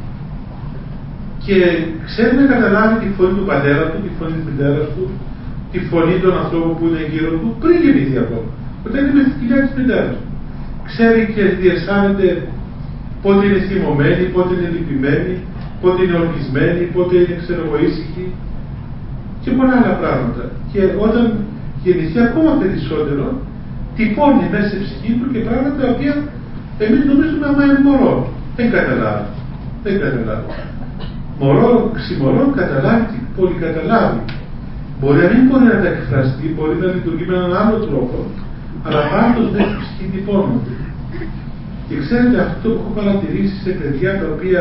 Και ξέρει να καταλάβει τη φωνή του πατέρα του, τη φωνή της μητέρας του, τη φωνή των ανθρώπων που είναι γύρω του, πριν γεννηθεί ακόμα. Όταν είναι στη κοιλιά της μητέρας του. Ξέρει και διαισθάνεται πότε είναι θυμωμένη, πότε είναι λυπημένη, πότε είναι ορκισμένη, πότε είναι ήσυχη και πολλά άλλα πράγματα. Και όταν γεννηθεί ακόμα περισσότερο, τυπώνει μέσα στη ψυχή του και πράγματα τα οποία εμείς νομίζουμε άμα είναι μωρό. Δεν καταλάβει. μωρό, ξημωρό, καταλάβει και πολυκαταλάβει. Μπορεί να μην μπορεί να τα εκφραστεί, μπορεί να λειτουργεί με έναν άλλο τρόπο, αλλά πάντως δεν έχει ψυχή τυπώνονται. Και ξέρετε, αυτό που έχω παρατηρήσει σε παιδιά τα οποία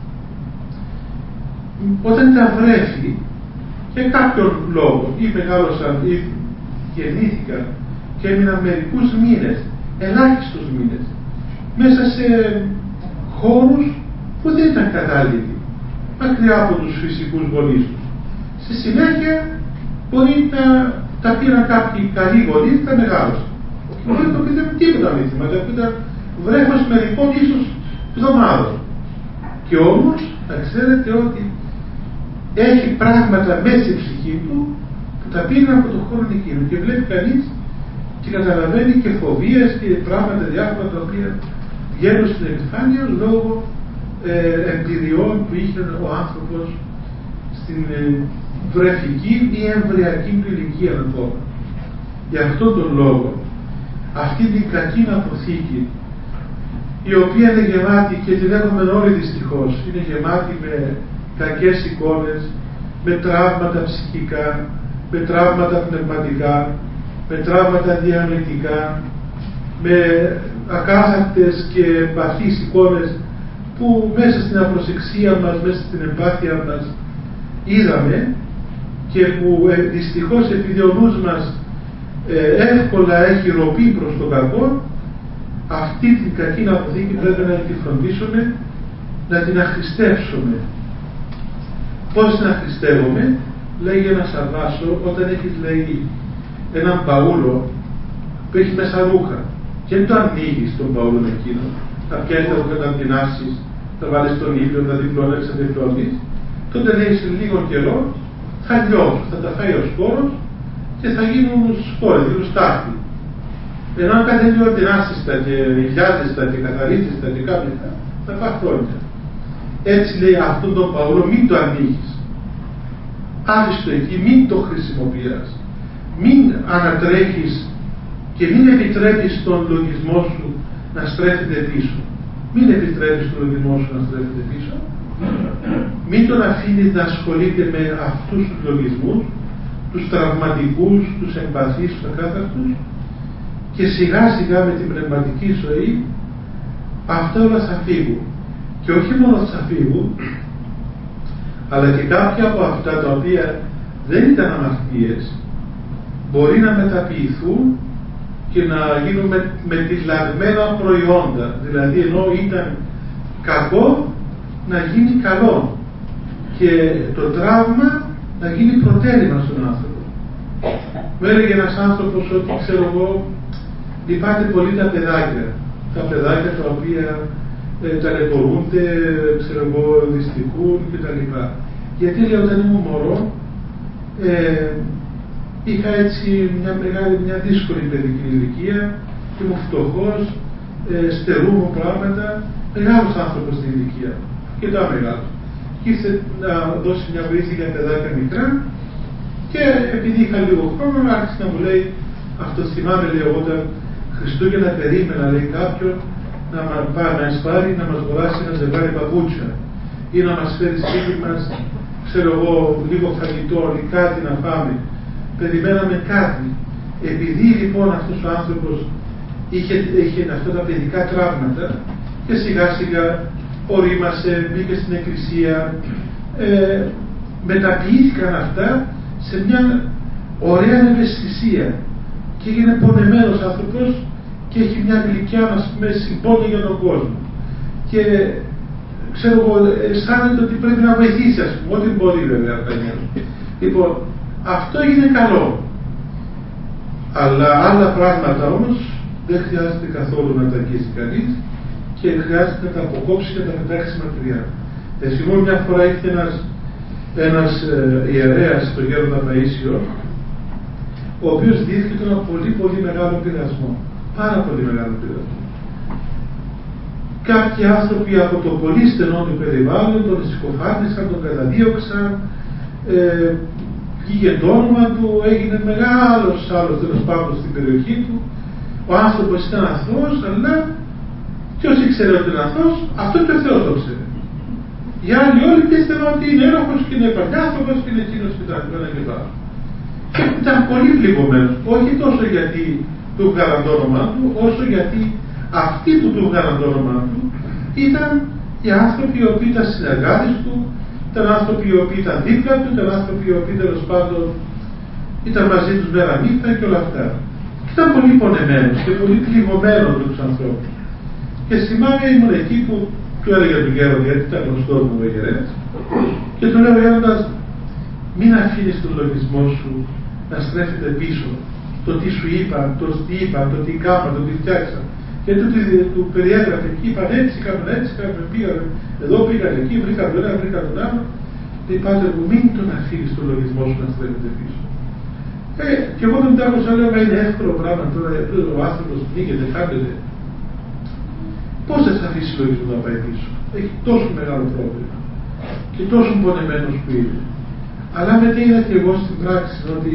όταν τα βρέφει για κάποιον λόγο ή μεγάλωσαν ή γεννήθηκαν και έμειναν μερικούς μήνες, ελάχιστους μήνες, μέσα σε χώρους που δεν ήταν κατάλληλοι, μακριά από τους φυσικούς γονείς τους. Στη συνέχεια μπορεί να τα πήραν κάποιοι καλοί γονείς, τα μεγάλωσαν. Μπορεί να το πείτε τίποτα μύθιμα, τα πείτε βρέφος μερικών ίσως εβδομάδων. Και όμως να ξέρετε ότι έχει πράγματα μέσα στη ψυχή του που τα πήραν από τον χώρο εκείνο και βλέπει κανείς και καταλαβαίνει και φοβίες και πράγματα διάφορα τα οποία βγαίνουν στην επιφάνεια λόγω εμπειριών που είχε ο άνθρωπος στην βρεφική ή εμβριακή του ηλικία ακόμα. Γι' αυτόν τον λόγο αυτή την κακή αποθήκη, η οποία είναι γεμάτη και την έχουμε όλοι δυστυχώς, είναι γεμάτη με κακές εικόνες, με τραύματα ψυχικά, με τραύματα πνευματικά, με τραύματα διανοητικά, με ακάθαρτες και παθείς εικόνες που μέσα στην απροσεξία μας, μέσα στην εμπάθεια μας είδαμε και που δυστυχώς επειδή ο νους μας εύκολα έχει ροπή προς το κακό, αυτή την κακή αποθήκη πρέπει να τη φροντίσουμε, να την αχρηστεύσουμε. Πώς την αχρηστεύουμε? Λέγει ένα Σαββάσο, όταν έχεις λέει έναν παούλο που έχει μέσα ρούχα και δεν το ανοίγεις τον παούλο εκείνο, θα πιάσεις τα ρούχα, τα αντινάσεις, θα βάλεις τον ήλιο, θα διπλώνεις, θα διπλώνεις, τότε λέει σε λίγο καιρό θα λιώσουν, θα τα φάει ο σπόρος και θα γίνουν σπόρες, γίνουν στάχτη. Ενώ αν κάθε λίγο αντινάσεις τα και ηλιάζεις τα και καθαρίζεις τα και κάποια, θα πάει χρόνια. Έτσι λέει αυτόν τον παούλο μην το ανοίγεις. Άφηστο εκεί, μην το χρησιμοποιείς. Μην ανατρέχεις και μην επιτρέπεις τον λογισμό σου να στρέφεται πίσω. Μην επιτρέπεις τον λογισμό σου να στρέφεται πίσω. Μην τον αφήνεις να ασχολείται με αυτούς τους λογισμούς, τους τραυματικούς, τους εμπαθείς, τους ακάθαρτους, και σιγά σιγά με την πνευματική ζωή αυτά όλα θα φύγουν. Και όχι μόνο θα φύγουν, αλλά και κάποια από αυτά τα οποία δεν ήταν αμαρτίες μπορεί να μεταποιηθούν και να γίνουν με τυλαγμένα προϊόντα. Δηλαδή ενώ ήταν κακό να γίνει καλό και το τραύμα να γίνει προτέλημα στον άνθρωπο. Μου έλεγε ένας άνθρωπος ότι ξέρω εγώ λυπάται πολύ τα παιδάκια τα οποία ταλαιπωρούνται, ξέρω εγώ, δυστυχούν κτλ. Γιατί λέει όταν ήμουν μωρό είχα έτσι μια δύσκολη παιδική ηλικία, ήμουν φτωχός, στερούμουν πράγματα, μεγάλος άνθρωπος στην ηλικία, αρκετά μεγάλος. Και ήρθε να δώσει μια βοήθεια για παιδάκια μικρά και επειδή είχα λίγο χρόνο άρχισε να μου λέει, αυτό θυμάμαι λέει εγώ όταν Χριστούγεννα περίμενα λέει κάποιον να μας πάρει, να μας αγοράσει ένα ζευγάρι παπούτσια ή να μας φέρει σπίτι μας, ξέρω εγώ, λίγο φαγητό ή κάτι να πάμε. Περιμέναμε κάτι. Επειδή λοιπόν αυτός ο άνθρωπος είχε αυτά τα παιδικά τραύματα και σιγά σιγά ορίμασε, μπήκε στην εκκλησία, μεταποιήθηκαν αυτά σε μια ωραία ευαισθησία και έγινε πονεμένος άνθρωπος και έχει μια γλυκιά να πούμε συμπόνια για τον κόσμο και ξέρω εγώ αισθάνεται ότι πρέπει να βοηθήσει ας πούμε ό,τι μπορεί βέβαια λοιπόν αυτό έγινε καλό, αλλά άλλα πράγματα όμως δεν χρειάζεται καθόλου να τα αγγίσει κανείς και χρειάζεται να τα αποκόψει και να τα πετάξει μακριά. Θυμώ μια φορά ήρθε ένας ιερέας στο Γέροντα Παΐσιο, ο οποίος διήρχεται ένα πολύ μεγάλο πειρασμό, πάρα πολύ μεγάλο πειρασμό. Κάποιοι άνθρωποι από το πολύ στενό του περιβάλλον τον συκοφάντησαν, τον καταδίωξαν, βγήκε το όνομα του, έγινε μεγάλος άλλος τέλος πάντων στην περιοχή του. Ο άνθρωπος ήταν αθώος, αλλά ποιος ήξερε ότι ήταν αθώος? Αυτό και ο Θεός το ξέρει. Οι άλλοι όλοι πίστευαν ότι είναι ένοχος και είναι παλιάνθρωπος και είναι εκείνος και τα άλλα και το άλλο. Και ήταν πολύ πληγωμένος, όχι τόσο γιατί του βγάλαν το όνομά του, όσο γιατί αυτοί που του βγάλαν το όνομά του ήταν οι άνθρωποι οι οποίοι ήταν συνεργάτες του, ήταν άνθρωποι οι οποίοι ήταν δίπλα του, ήταν άνθρωποι οι οποίοι τέλος πάντων ήταν μαζί τους μέρα νύχτα και όλα αυτά. Και ήταν πολύ πονεμένος και πολύ πληγωμένος με τους ανθρώπους. Και θυμάμαι ήμουν εκεί που του έλεγε του γέροντα, γιατί ήταν γνωστός μου ο γερές, και του λέω γέροντας, μην αφήνεις τον λογισμό σου να στρέφεται πίσω το τι σου είπα, το τι είπα, το τι κάμα, το τι φτιάξα. Και του περιέγραφε εκεί, είπαν έτσι, κάνουν έτσι, πήγαν εδώ, πήγαν εκεί, βρήκαν τον ένα, βρήκαν τον άλλο. Λέει πάτερ μου, μην τον αφήνεις τον λογισμό σου να στρέφεται πίσω. Και εγώ δεν τα άκουσα, λέω, μα είναι εύκολο πράγμα τώρα, ο άνθρωπος πνίγεται, χάνεται. Πώς θα αφήσει το λογισμό να πάει πίσω? Έχει τόσο μεγάλο πρόβλημα και τόσο πονεμένος που είναι. Αλλά μετά είδα και εγώ στην πράξη ότι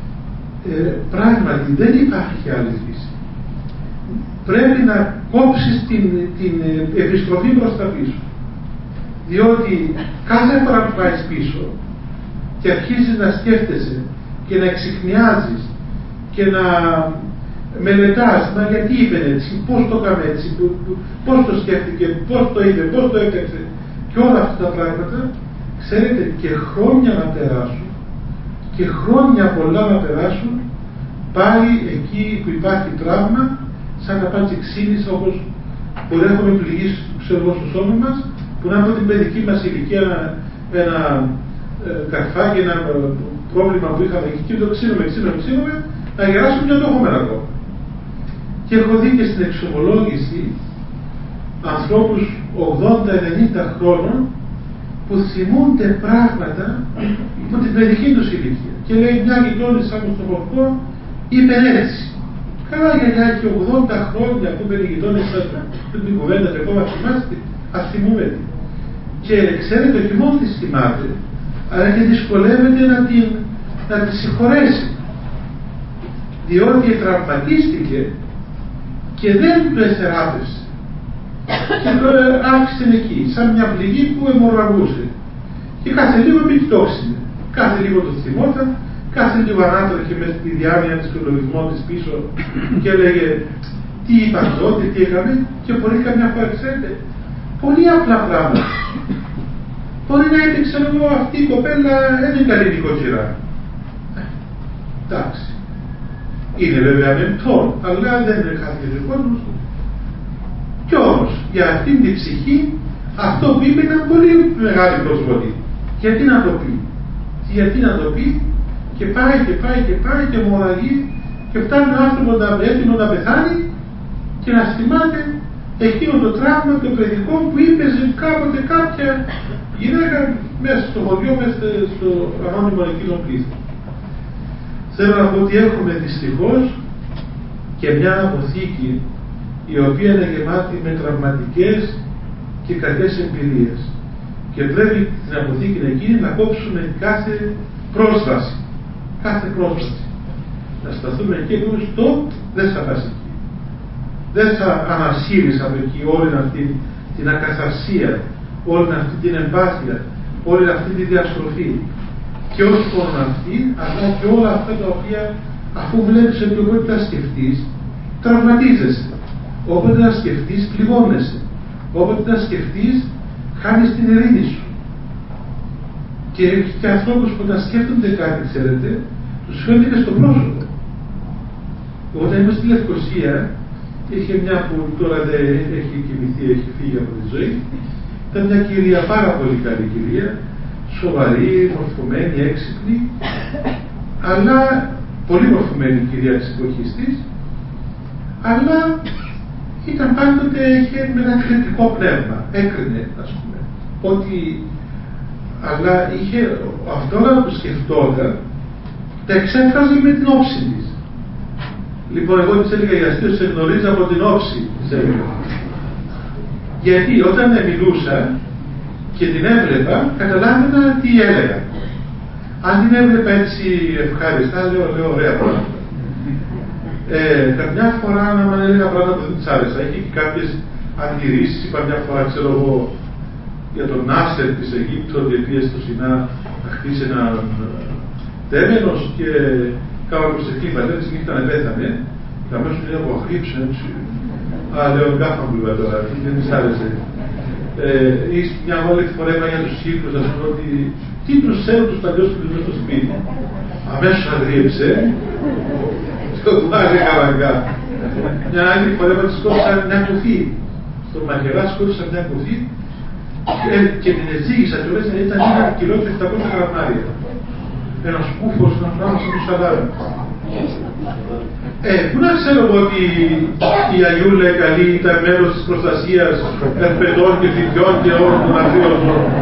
πράγματι δεν υπάρχει άλλη λύση. Πρέπει να κόψεις την επιστροφή προς τα πίσω. Διότι κάθε φορά που πάει πίσω και αρχίζεις να σκέφτεσαι και να εξυχνιάζεις και να μελετάς, μα γιατί είπε έτσι, πώς το έκανε έτσι, πώς το σκέφτηκε, πώς το είπε, πώς το έπαιξε και όλα αυτά τα πράγματα, ξέρετε, και χρόνια να περάσουν και χρόνια πολλά να περάσουν, πάλι εκεί που υπάρχει τραύμα, σαν να πάτσει ξύνησα, όπως μπορεί να έχουμε πληγήσει στο σώμα μας, που να από την παιδική μας ηλικία ένα καρφάκι, ένα πρόβλημα που είχαμε εκεί και το ξύνουμε, να γεράσουμε και να το έχουμε ακόμα. Και έχω δει και στην εξομολόγηση ανθρώπους 80-90 χρόνων που θυμούνται πράγματα από την παιδική τους ηλικία. Και λέει μια γειτόνισσα μου στο χωριό είπε έτσι. Καλά, γιαγιά, έχει 80 χρόνια που είπε η γειτόνισσα την κουβέντα και ακόμα θυμάστε, ας θυμούμε. Και ξέρετε, όχι μόνο τη θυμάται, αλλά και δυσκολεύεται να τη συγχωρέσει. Διότι τραυματίστηκε και δεν το εθεράπευσε. Και το άφησε εκεί, σαν μια πληγή που αιμορραγούσε. Και κάθε λίγο επιτόξινε. Κάθε λίγο το θυμόταν, κάθε λίγο ανάτρεχε μέσα στη διάνοια της του λογισμού της πίσω και έλεγε τι είπα τότε, τι έκαμε, και μπορεί καμιά φορά, ξέρετε, πολύ απλά πράγματα. Μπορεί να είπε, ξέρω εγώ, αυτή η κοπέλα δεν είναι καλή νοικοκυρά. Εντάξει. Είναι βέβαια μεμπτόν, αλλά δεν είναι κάτι ο κόσμος. Κι όμως, για αυτήν την ψυχή, αυτό που είπε ήταν πολύ μεγάλη προσβολή. Γιατί να το πει? Γιατί να το πει? Και πάει και πάει και πάει και μοραγεί και φτάνει ο άνθρωπος έτοιμο να πεθάνει και να θυμάται εκείνο το τραύμα το παιδικό που είπεζε κάποτε κάποια γυναίκα μέσα στο χωριό, μέσα στο ανώνυμο εκείνο πλήθος. Θέλω να πω ότι έχουμε δυστυχώς και μια αποθήκη η οποία είναι γεμάτη με τραυματικές και κακές εμπειρίες. Και πρέπει την αποθήκη εκείνη να κόψουμε κάθε πρόσβαση. Κάθε πρόσβαση. Να σταθούμε εκεί που στο δεν θα πας εκεί. Δεν θα ανασύρεις από εκεί όλη αυτή την ακαθαρσία, όλη αυτή την εμπάθεια, όλη αυτή τη διαστροφή. Και όχι μόνο αυτή, αλλά και όλα αυτά τα οποία αφού βλέπεις ότι όποτε τα σκεφτείς, τραυματίζεσαι. Όποτε τα σκεφτείς, πληγώνεσαι. Όποτε τα σκεφτείς, χάνεις την ειρήνη σου. Και ανθρώπους που τα σκέφτονται κάτι, ξέρετε, τους φαίνεται και στο πρόσωπο. Όταν ήμουν στη Λευκοσία, είχε μια που τώρα δεν έχει κοιμηθεί, έχει φύγει από τη ζωή, ήταν μια κυρία, πάρα πολύ καλή κυρία, σοβαρή, μορφωμένη, έξυπνη, αλλά πολύ μορφωμένη κυρία της εποχής της, αλλά ήταν πάντοτε, είχε με ένα κριτικό πνεύμα, έκρινε, ας πούμε, ότι, αλλά είχε αυτό να το σκεφτόταν, τα εξέφραζε με την όψη της. Λοιπόν, εγώ της έλεγα για αστείο, σε γνωρίζω από την όψη, της έλεγα. Γιατί όταν μιλούσα και την έβλεπα, καταλάβαινα τι έλεγα. Αν την έβλεπα έτσι ευχάριστα, λέω ωραία πράγματα. Καμιά φορά, άμα έλεγα πράγματα που δεν της άρεσα, είχε και κάποιες αντιρρήσεις, είπα μια φορά, ξέρω εγώ, για τον Νάσερ της Αιγύπτου, ότι πήγε στο Σινά να χτίσει ένα τέμενος και κάπου προσευχή πατέρα της νύχτα να πέθανε. Και αμέσως λέει από αγρύψε, έτσι. Λέω γκάφα μου είπα τώρα, δεν της άρεσε. Ή μια άλλη φορά είπα για τους Κύπρους, ας πούμε, ότι τι τους ξέρουν τους παλιούς που τους στο σπίτι. Αμέσως αγρύψε. Το βάζει καβαγκά. Μια άλλη φορά είπα ότι σκότωσαν μια κουφή. Στο μαχαιρά σκότωσαν μια κουφή και την εζήγησα και μέσα ήταν 1 κιλό και 700 γραμμάρια. Ένας κούφος, ένας πράγμα σαν του σαλάρα. Πού να ξέρω εγώ ότι η Αγιούλα η καλή ήταν μέρος της προστασίας ερπετών και φοιτιών και όλων των αγρίων.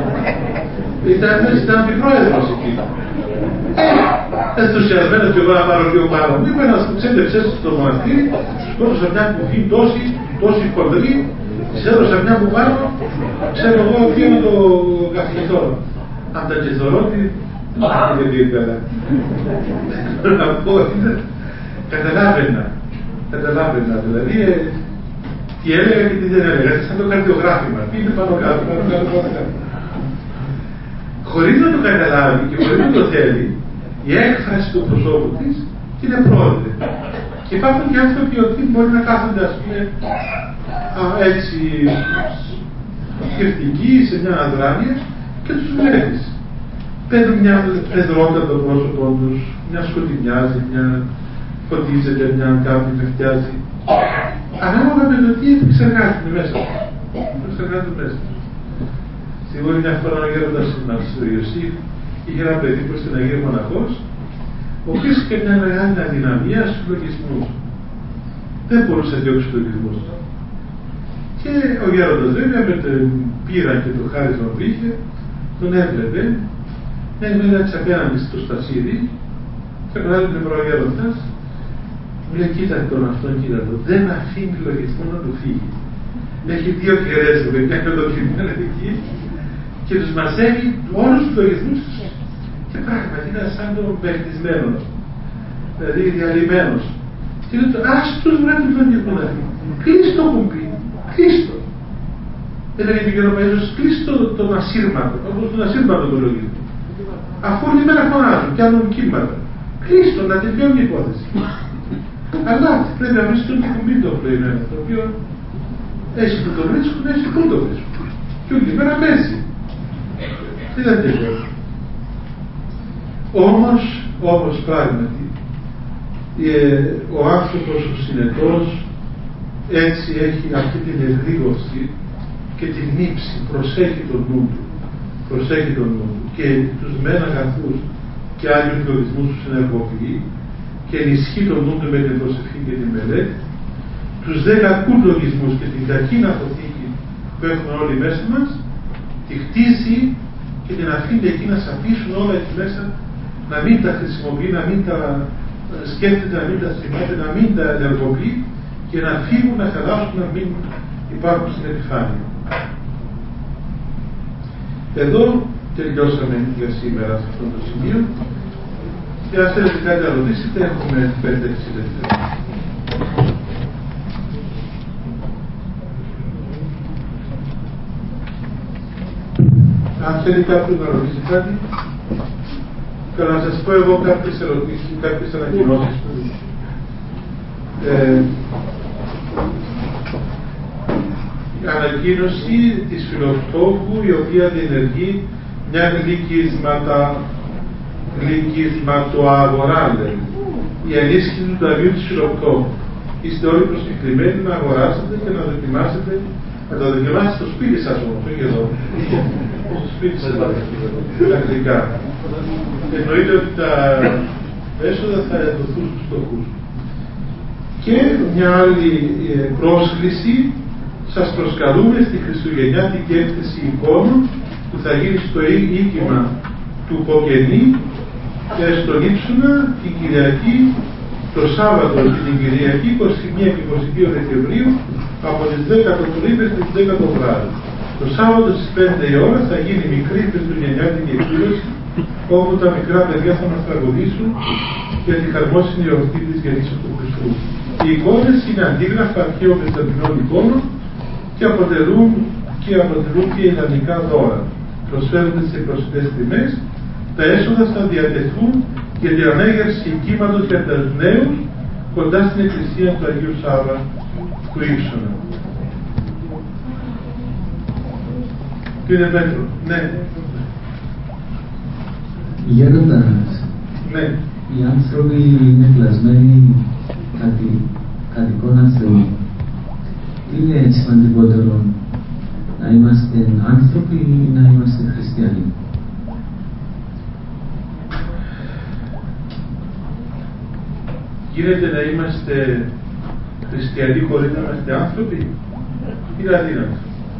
Ήταν αντιπρόεδρος εκεί. Ενθουσιασμένος και εγώ να πάρω πιο πάνω. Μου είπε να ξέντεψες στο μοναστήρι, σκότωσα μια κουφή τόση χοντρή, της έδωσα μια που πάνω, ξέρω εγώ τι είναι το καθηγητό. Αν τα κεθωρότη, δεν πήγε καλά. Να πω, καταλάβαινα, δηλαδή τι έλεγα και τι δεν έλεγα, σαν το καρδιογράφημα, τι είναι πάνω κάτω. Χωρίς να το καταλάβει και χωρίς να το θέλει, η έκφραση του προσώπου της είναι πρόοδε. Και υπάρχουν και άνθρωποι οι οποίοι μπορεί να κάθονται, ας πούμε, έτσι σκεφτικοί σε μια αδράνεια και τους βλέπεις. Παίρνουν μια πεδρότητα από το πρόσωπό τους, μια σκοτεινιάζει, μια φωτίζεται, μια κάποιοι μευτιάζει. Ανάλογα με το τι εξεργάζονται μέσα τους. Σίγουρα μια φορά ο γέροντας στο Ιωσήφ είχε ένα παιδί προς την Αγία Μοναχός, ο οποίος είχε μια μεγάλη αδυναμία στους λογισμούς. Δεν μπορούσε να διώξει τους λογισμούς. Και ο γέροντας βέβαια με την πείρα και το χάρισμα που είχε, τον έβλεπε, έμενε έτσι απέναντι στο στασίδι και από άλλη πλευρά ο γέροντας μου λέει: κοίτα τον αυτόν, κοίτα τον, δεν αφήνει λογισμό να του φύγει. Έχει 2 κεραίες του παιδιά με το κειμένο εκεί και τους μαζεύει όλους τους λογισμούς και πράγματι είναι σαν τον παιχτισμένο, δηλαδή διαλυμένος. Και λέει: ας τους βρει τους λογισμούς να φύγει. Κλείς το κουμπί, κλείς το. Έλεγε και ο Γεροπαΐζος: κλείς τον ασύρματο, όπως τον ασύρματο του λογισμού. Αφού όλη μέρα φωνάζουν, κάνουν κύματα. Κλείς το, να τελειώνει η υπόθεση. Αλλά πρέπει να βρεις το κουμπί το πλοημένο, το οποίο έτσι που το βρίσκουν, έτσι που το βρίσκουν. Και όλη μέρα παίζει. Τι δεν τελειώνει. Όμως πράγματι, ο άνθρωπος ο συνετός έτσι έχει αυτή την εγρήγορση και την ύψη, προσέχει τον νου του. Και τους μεν αγαθούς και άλλους λογισμούς τους ενεργοποιεί και ενισχύει τον νου του με την προσευχή και την μελέτη, τους δε κακούς λογισμούς και την κακή αποθήκη που έχουμε όλοι μέσα μας, τη χτίζει και την αφήνει εκεί να σαπίσουν όλα εκεί μέσα, να μην τα χρησιμοποιεί, να μην τα σκέφτεται, να μην τα θυμάται, να μην τα ενεργοποιεί και να φύγουν, να χαλάσουν, να μην υπάρχουν στην επιφάνεια. Εδώ τελειώσαμε για σήμερα σε αυτό το σημείο και αν θέλετε κάτι να ρωτήσετε, έχουμε 5-6 λεπτά. Αν θέλει κάποιος να ρωτήσει κάτι, θέλω να σας πω εγώ κάποιες ερωτήσεις, κάποιες ανακοινώσεις που ανακοίνωση της Φιλοκτόπου, η οποία διενεργεί μια γλυκισματοαγορά, λέει. Η ενίσχυση του ταμείου της Φιλοκτόπου. Είστε όλοι προσκεκλημένοι να αγοράσετε και να δοκιμάσετε. Να τα δοκιμάσετε στο σπίτι σας όμως, όχι εδώ. Στο σπίτι σας, τα γλυκά. Εννοείται ότι τα έσοδα θα δοθούν στους φτωχούς. Και μια άλλη πρόσκληση, σας προσκαλούμε στη χριστουγεννιάτικη έκθεση εικόνων που θα γίνει στο οίκημα του Ποκενή και στον Ήψουνα την Κυριακή, το Σάββατο και την Κυριακή 21 και 22 Δεκεμβρίου από τις 10 το πρωί μέχρι τις 10 το βράδυ. Το Σάββατο στις 5 η ώρα θα γίνει μικρή χριστουγεννιάτικη εκδήλωση όπου τα μικρά παιδιά θα μας τραγουδήσουν για τη χαρμόσυνη εορτή της γεννήσεως του Χριστού. Οι εικόνες είναι αντίγραφα αρχαίων βυζαντινών εικόνων και αποτελούν και αποτελούν και ιδανικά δώρα. Προσφέρονται σε προσιτές τιμές, τα έσοδα θα διατεθούν για την ανέγερση κύματος για τους νέους κοντά στην εκκλησία του Αγίου Σάββα του Ήψωνα. Κύριε Πέτρο, ναι. Γέροντας, ναι. Οι άνθρωποι είναι κλασμένοι κατ' εικόνα Θεού. Τι είναι σημαντικότερο, να είμαστε άνθρωποι ή να είμαστε χριστιανοί? Γίνεται να είμαστε χριστιανοί χωρίς να είμαστε άνθρωποι? Είναι αδύνατο.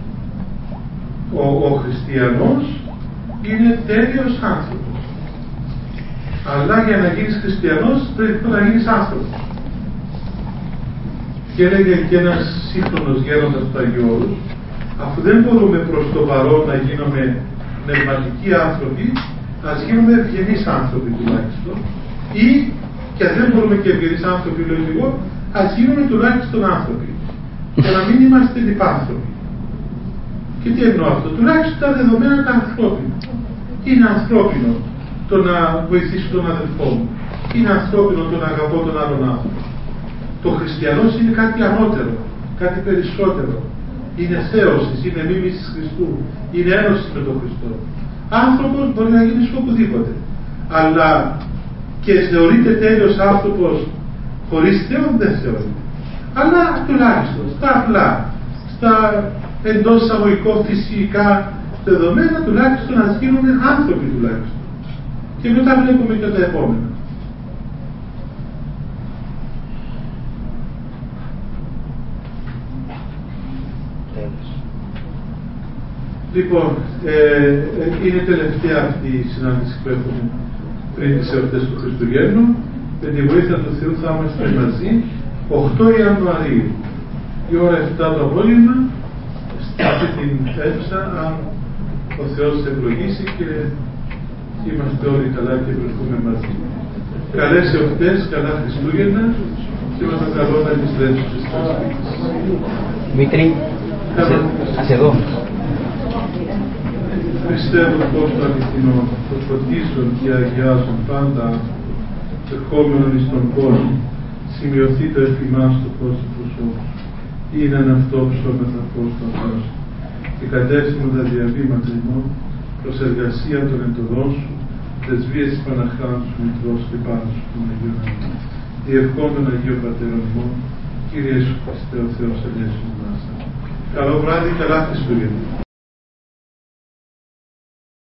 Ο χριστιανός είναι τέλειος άνθρωπος. Αλλά για να γίνεις χριστιανός πρέπει να γίνεις άνθρωπος. Και έλεγε και ένας σύγχρονος γέροντας του Αγίου Όρους, αφού δεν μπορούμε προς το παρόν να γίνουμε πνευματικοί άνθρωποι, ας γίνουμε ευγενείς άνθρωποι τουλάχιστον, ή και αν δεν μπορούμε και ευγενείς άνθρωποι, λέω εγώ, ας γίνουμε τουλάχιστον άνθρωποι, για να μην είμαστε λιπάνθρωποι. Και τι εννοώ αυτό? Τουλάχιστον τα δεδομένα τα ανθρώπινα. Είναι ανθρώπινο το να βοηθήσω τον αδελφό μου. Είναι ανθρώπινο το να αγαπώ τον άλλον άνθρωπο. Το χριστιανός είναι κάτι ανώτερο, κάτι περισσότερο. Είναι θέωσης, είναι μίμησης Χριστού, είναι ένωση με τον Χριστό. Άνθρωπος μπορεί να γίνει οπουδήποτε. Αλλά και θεωρείται τέλειος άνθρωπος χωρίς Θεό, δεν θεωρείται. Αλλά τουλάχιστον στα απλά, στα εντός εισαγωγικών φυσικά δεδομένα, τουλάχιστον να γίνουμε άνθρωποι τουλάχιστον. Και μετά βλέπουμε και τα επόμενα. Λοιπόν, είναι τελευταία αυτή η συνάντηση που έχουμε πριν τις εορτές του Χριστουγέννου. Με τη βοήθεια του Θεού θα είμαστε μαζί 8 Ιανουαρίου, η ώρα 7 το απόγευμα, σε αυτή την αίθουσα, αν ο Θεός ευλογήσει και είμαστε όλοι καλά και βρεθούμε μαζί. Καλές εορτές, καλά Χριστούγεννα και με το καλό να επιστρέψουμε στις σπίτες. Δημήτρη, ας εδώ. Πιστεύω πως το αληθινό, το φωτίζουν και αγιάζουν πάντα ερχόμενον εις τον κόσμο, σημειωθεί το εφημάς του φως του προσώπου. Είναι ένα αυτό ψώμεθα φως των Θεών και κατεύθυνον τα διαβήματα ημών προς εργασία των εντοδών σου, πρεσβείες της Παναχράντου σου, Μητρός και πάνω σου των Αγίων Αγίων. Διευχόμεν Αγίο Πατέρων ημών, Κύριε Ιησού Χριστέ ο Θεός ελέησον ημάς. Καλό βράδυ, καλά Χριστούγεννα.